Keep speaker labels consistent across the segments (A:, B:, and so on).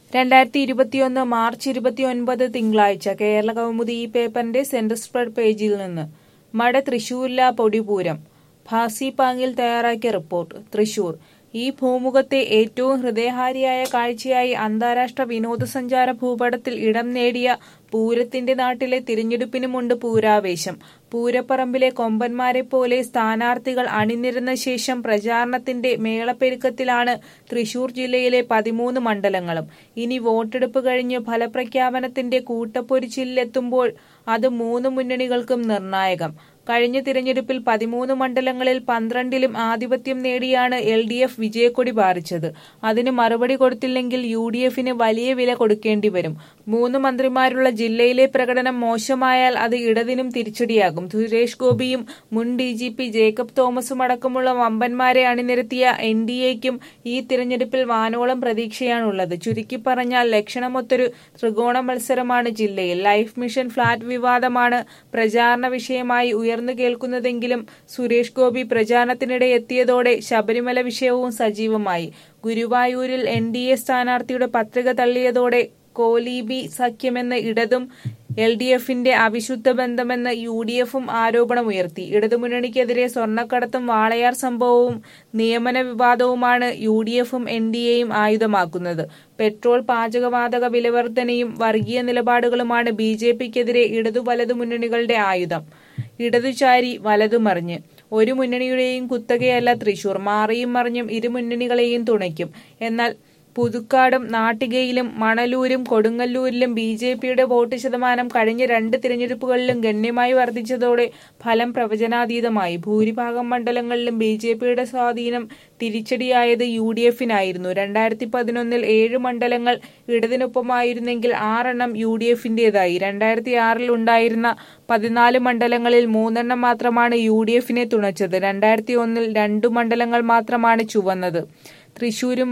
A: 2021 March 29 തിങ്കളാഴ്ച കേരള കൗമുദി ഈ പേപ്പറിന്റെ സെന്റർ സ്പ്രെഡ് പേജിൽ നിന്ന് മഴ തൃശൂരില പൊടിപൂരം. ഭാസി പാങ്ങിൽ തയ്യാറാക്കിയ റിപ്പോർട്ട്. തൃശൂർ ഈ ഭൂമുഖത്തെ ഏറ്റവും ഹൃദയഹാരിയായ കാഴ്ചയായി അന്താരാഷ്ട്ര വിനോദസഞ്ചാര ഭൂപടത്തിൽ ഇടം നേടിയ പൂരത്തിന്റെ നാട്ടിലെ തിരഞ്ഞെടുപ്പിനുമുണ്ട് പൂരാവേശം. പൂരപ്പറമ്പിലെ കൊമ്പന്മാരെ പോലെ സ്ഥാനാർത്ഥികൾ അണിനിരന്ന ശേഷം പ്രചാരണത്തിന്റെ മേളപ്പെരുക്കത്തിലാണ് തൃശൂർ ജില്ലയിലെ 13 മണ്ഡലങ്ങളും. ഇനി വോട്ടെടുപ്പ് കഴിഞ്ഞ് ഫലപ്രഖ്യാപനത്തിന്റെ കൂട്ടപ്പൊരിച്ചിലെത്തുമ്പോൾ അത് 3 മുന്നണികൾക്കും നിർണായകം. കഴിഞ്ഞ തിരഞ്ഞെടുപ്പിൽ 13 മണ്ഡലങ്ങളിൽ 12ലും ആധിപത്യം നേടിയാണ് LDF വിജയക്കൊടി പാറിച്ചത്. അതിന് മറുപടി കൊടുത്തില്ലെങ്കിൽ UDFന് വലിയ വില കൊടുക്കേണ്ടി വരും. 3 മന്ത്രിമാരുള്ള ജില്ലയിലെ പ്രകടനം മോശമായാൽ അത് ഇടതിനും തിരിച്ചടിയാകും. സുരേഷ് ഗോപിയും മുൻ DGP ജേക്കബ് തോമസും അടക്കമുള്ള വമ്പന്മാരെ അണിനിരത്തിയ NDAയ്ക്കും ഈ തിരഞ്ഞെടുപ്പിൽ വാനോളം പ്രതീക്ഷയാണുള്ളത്. ചുരുക്കി പറഞ്ഞാൽ ലക്ഷണമൊത്തൊരു ത്രികോണ മത്സരമാണ് ജില്ലയിൽ. ലൈഫ് മിഷൻ ഫ്ളാറ്റ് വിവാദമാണ് പ്രചാരണ വിഷയമായി ഉയർന്നു കേൾക്കുന്നതെങ്കിലും സുരേഷ് ഗോപി പ്രചാരണത്തിനിടെ എത്തിയതോടെ ശബരിമല വിഷയവും സജീവമായി. ഗുരുവായൂരിൽ NDA സ്ഥാനാർത്ഥിയുടെ പത്രിക തള്ളിയതോടെ കോലീബി സഖ്യമെന്ന് ഇടതും LDFന്റെ അവിശുദ്ധ ബന്ധമെന്ന് UDFും ആരോപണമുയർത്തി. ഇടതുമുന്നണിക്കെതിരെ സ്വർണ്ണക്കടത്തും വാളയാർ സംഭവവും നിയമന വിവാദവുമാണ് UDFും NDAയും ആയുധമാക്കുന്നത്. പെട്രോൾ, പാചകവാതക വിലവർധനയും വർഗീയ നിലപാടുകളുമാണ് BJPക്കെതിരെ ഇടതു വലതു മുന്നണികളുടെ ആയുധം. ഇടതുചാരി വലതുമറിഞ്ഞ് ഒരു മുന്നണിയുടെയും കുത്തകയല്ല തൃശൂർ. മാറിയും മറിഞ്ഞും ഇരു മുന്നണികളെയും തുണയ്ക്കും. എന്നാൽ പുതുക്കാടും നാട്ടികയിലും മണലൂരും കൊടുങ്ങല്ലൂരിലും BJPയുടെ വോട്ട് ശതമാനം കഴിഞ്ഞ 2 തിരഞ്ഞെടുപ്പുകളിലും ഗണ്യമായി വർദ്ധിച്ചതോടെ ഫലം പ്രവചനാതീതമായി. ഭൂരിഭാഗം മണ്ഡലങ്ങളിലും BJPയുടെ സ്വാധീനം തിരിച്ചടിയായത് UDFനായിരുന്നു. 2011 7 മണ്ഡലങ്ങൾ ഇടതിനൊപ്പമായിരുന്നെങ്കിൽ 6 എണ്ണം UDFന്റേതായി. 2006 ഉണ്ടായിരുന്ന 14 മണ്ഡലങ്ങളിൽ 3 എണ്ണം മാത്രമാണ് UDFനെ തുണച്ചത്. 2001 2 മണ്ഡലങ്ങൾ മാത്രമാണ് ചുവന്നത്. തൃശൂരും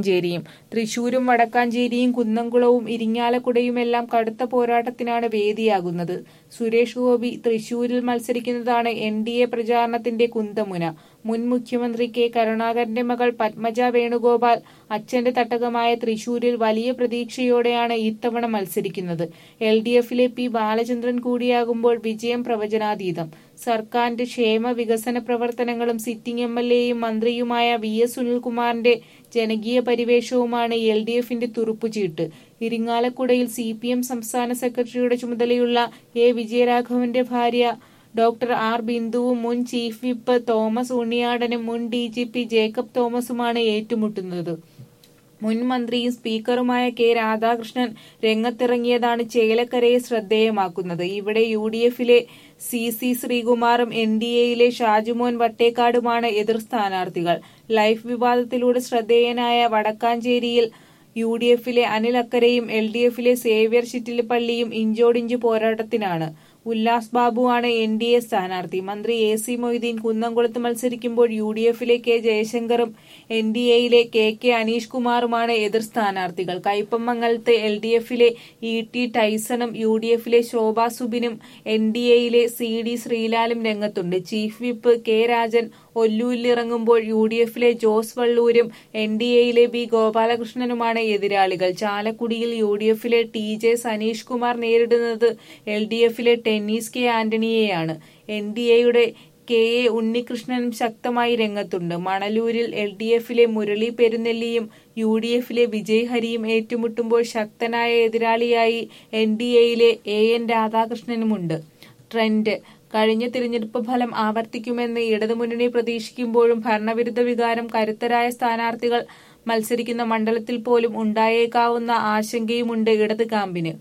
A: വടക്കാഞ്ചേരിയും കുന്നംകുളവും ഇരിങ്ങാലക്കുടയുമെല്ലാം കടുത്ത പോരാട്ടത്തിനാണ് വേദിയാകുന്നത്. സുരേഷ് ഗോപി തൃശൂരിൽ മത്സരിക്കുന്നതാണ് NDA പ്രചാരണത്തിന്റെ കുന്തമുന. മുൻ മുഖ്യമന്ത്രി K കരുണാകരന്റെ മകൾ പത്മജ വേണുഗോപാൽ അച്ഛന്റെ തട്ടകമായ തൃശൂരിൽ വലിയ പ്രതീക്ഷയോടെയാണ് ഇത്തവണ മത്സരിക്കുന്നത്. LDFിലെ P ബാലചന്ദ്രൻ കൂടിയാകുമ്പോൾ വിജയം പ്രവചനാതീതം. സർക്കാരിന്റെ ക്ഷേമ വികസന പ്രവർത്തനങ്ങളും സിറ്റിംഗ് MLAയും മന്ത്രിയുമായ VS സുനിൽകുമാറിന്റെ ജനകീയ പരിവേഷവുമാണ് LDFന്റെ തുറുപ്പുചീട്ട്. ഇരിങ്ങാലക്കുടയിൽ CPM സംസ്ഥാന സെക്രട്ടറിയുടെ ചുമതലയുള്ള A വിജയരാഘവന്റെ ഭാര്യ ഡോക്ടർ R ബിന്ദുവും മുൻ ചീഫ് വിപ്പ് തോമസ് ഉണ്ണിയാടനും മുൻ DGP ജേക്കബ് തോമസുമാണ് ഏറ്റുമുട്ടുന്നത്. മുൻ മന്ത്രിയും സ്പീക്കറുമായ K രാധാകൃഷ്ണൻ രംഗത്തിറങ്ങിയതാണ് ചേലക്കരയെ ശ്രദ്ധേയമാക്കുന്നത്. ഇവിടെ UDFിലെ CC ശ്രീകുമാറും NDAയിലെ ഷാജുമോൻ വട്ടേക്കാടുമാണ് എതിർ സ്ഥാനാർത്ഥികൾ. ലൈഫ് വിവാദത്തിലൂടെ ശ്രദ്ധേയനായ വടക്കാഞ്ചേരിയിൽ UDFിലെ അനിൽ അക്കരയും LDFിലെ സേവ്യർ ചിറ്റിലപ്പള്ളിയും ഇഞ്ചോടിഞ്ച് പോരാട്ടത്തിനാണ്. ഉല്ലാസ് ബാബുവാണ് NDA സ്ഥാനാർത്ഥി. മന്ത്രി AC മൊയ്തീൻ കുന്നംകുളത്ത് മത്സരിക്കുമ്പോൾ UDFിലെ K ജയശങ്കറും NDAയിലെ KK അനീഷ് കുമാറുമാണ് എതിർ സ്ഥാനാർത്ഥികൾ. കയ്പമംഗലത്ത് LDFിലെ ET ടൈസണും UDFിലെ ശോഭാ സുബിനും NDAയിലെ CD ശ്രീലാലും രംഗത്തുണ്ട്. ചീഫ് വിപ്പ് K രാജൻ ഒല്ലൂരിലിറങ്ങുമ്പോൾ UDFിലെ ജോസ് വള്ളൂരും NDAയിലെ B ഗോപാലകൃഷ്ണനുമാണ് എതിരാളികൾ. ചാലക്കുടിയിൽ UDFിലെ TJ സനീഷ് കുമാർ നേരിടുന്നത് LDFിലെ ടെന്നീസ് K ആന്റണിയെയാണ്. NDAയുടെ KA ഉണ്ണികൃഷ്ണനും ശക്തമായി രംഗത്തുണ്ട്. മണലൂരിൽ LDFിലെ മുരളി പെരുന്നെല്ലിയും UDFിലെ വിജയ് ഹരിയും ഏറ്റുമുട്ടുമ്പോൾ ശക്തനായ എതിരാളിയായി NDAയിലെ AN രാധാകൃഷ്ണനുമുണ്ട്. ട്രെൻഡ് കഴിഞ്ഞ തിരഞ്ഞെടുപ്പ് ഫലം ആവർത്തിക്കുമെന്ന് ഇടതുമുന്നണി പ്രതീക്ഷിക്കുമ്പോഴും ഭരണവിരുദ്ധ വികാരം കരുത്തരായ സ്ഥാനാർത്ഥികൾ മത്സരിക്കുന്ന മണ്ഡലത്തിൽ പോലും ഉണ്ടായേക്കാവുന്ന ആശങ്കയുമുണ്ട് ഇടത് ക്യാമ്പിന്.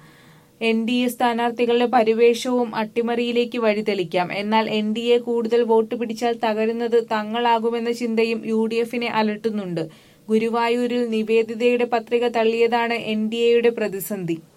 A: NDA സ്ഥാനാർത്ഥികളുടെ പരിവേഷവും അട്ടിമറിയിലേക്ക് വഴിതെളിക്കാം. എന്നാൽ NDA കൂടുതൽ വോട്ട് പിടിച്ചാൽ തകരുന്നത് തങ്ങളാകുമെന്ന ചിന്തയും UDFനെ അലട്ടുന്നുണ്ട്. ഗുരുവായൂരിൽ നിവേദിതയുടെ പത്രിക തള്ളിയതാണ് NDAയുടെ പ്രതിസന്ധി.